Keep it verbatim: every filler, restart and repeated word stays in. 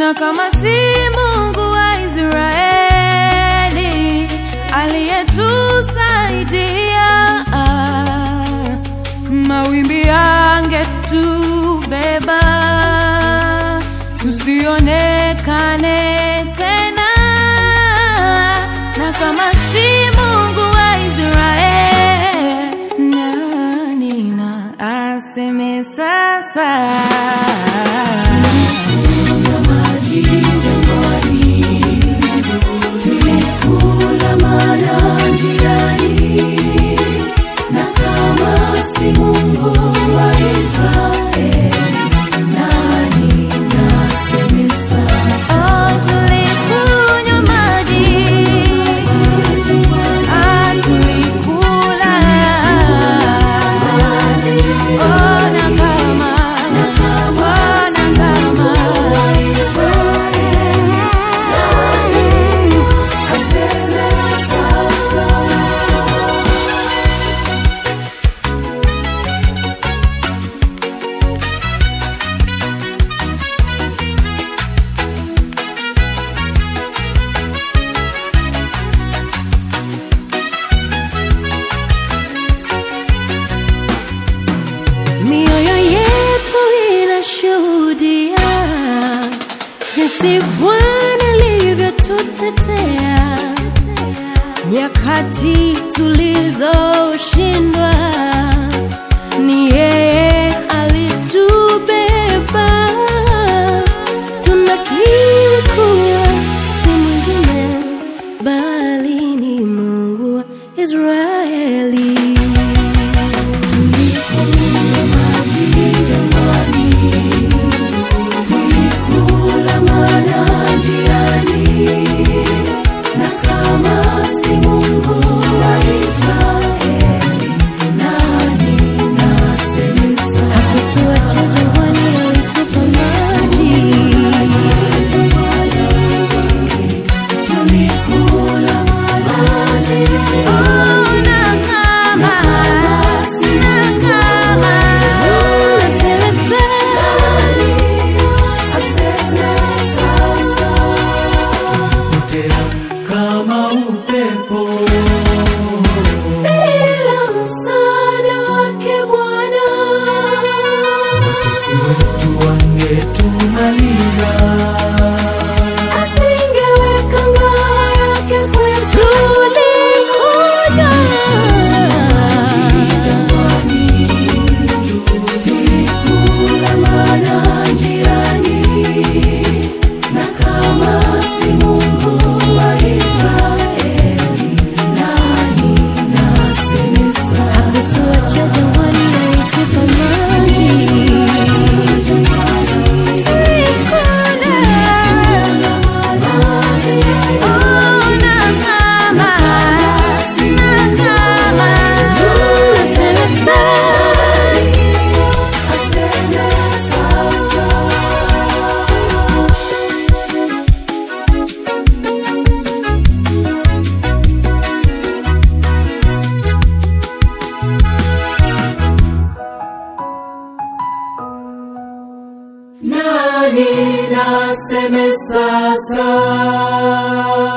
na kama si Mungu wa Israeli aliyetusaidia, mawimbi yangetubeba tusionekane tena. Na kama si Mungu wa Israeli, nani na aseme sasa? Tulikula mana njiani, na kama si Mungu wa Israeli, nani naseme sasa? Oh, tulikunywa maji, ah, tulikula oh, na kama oh, na kama mioyo yetu inashuhudia jinsi Bwana alivyotutetea nyakati tulizoshindwa. Ni yeye alitubeba, tunakiri kuwa si mwingine bali ni Mungu wa Israeli. Kama upepo bila msaada wake Bwana, watesi wetu wangetumaliza. asingeweka ngao yake kwetu. Tulikuja jangwani, tulikula mana njiani, na kama si Mungu wa Israeli, nani naseme sasa? hakutuacha jangwani, alitupa maji. Nani naseme sasa?